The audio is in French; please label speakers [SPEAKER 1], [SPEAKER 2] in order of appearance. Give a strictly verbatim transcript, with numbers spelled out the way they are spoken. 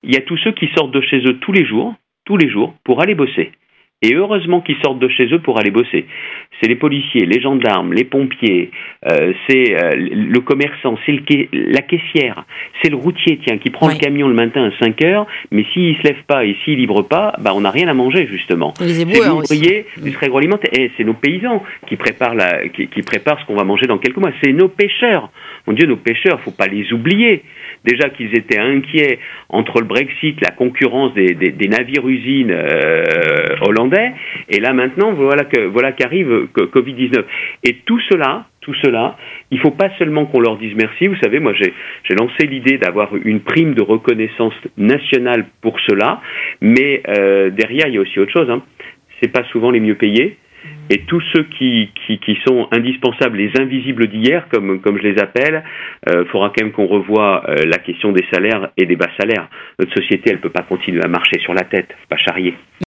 [SPEAKER 1] il y a tous ceux qui sortent de chez eux tous les jours, tous les jours, pour aller bosser. Et heureusement qu'ils sortent de chez eux pour aller bosser. C'est les policiers, les gendarmes, les pompiers, euh, c'est euh, le commerçant, c'est le quai, la caissière, c'est le routier, tiens, qui prend oui. le camion le matin à cinq heures, mais s'il se lève pas et s'il livre pas, bah on n'a rien à manger justement.
[SPEAKER 2] Les
[SPEAKER 1] c'est l'ouvrier du très agroalimentaire, et c'est nos paysans qui préparent la, qui, qui préparent ce qu'on va manger dans quelques mois. C'est nos pêcheurs. Mon Dieu, nos pêcheurs, faut pas les oublier. Déjà qu'ils étaient inquiets entre le Brexit, la concurrence des, des, des navires-usines euh, hollandais, et là maintenant, voilà que voilà qu'arrive covid dix-neuf. Et tout cela, tout cela, il faut pas seulement qu'on leur dise merci. Vous savez, moi j'ai, j'ai lancé l'idée d'avoir une prime de reconnaissance nationale pour cela, mais euh, derrière il y a aussi autre chose. Hein. C'est pas souvent les mieux payés. Et tous ceux qui, qui, qui sont indispensables, les invisibles d'hier, comme, comme je les appelle, il euh, faudra quand même qu'on revoie euh, la question des salaires et des bas salaires. Notre société, elle ne peut pas continuer à marcher sur la tête, pas charrier.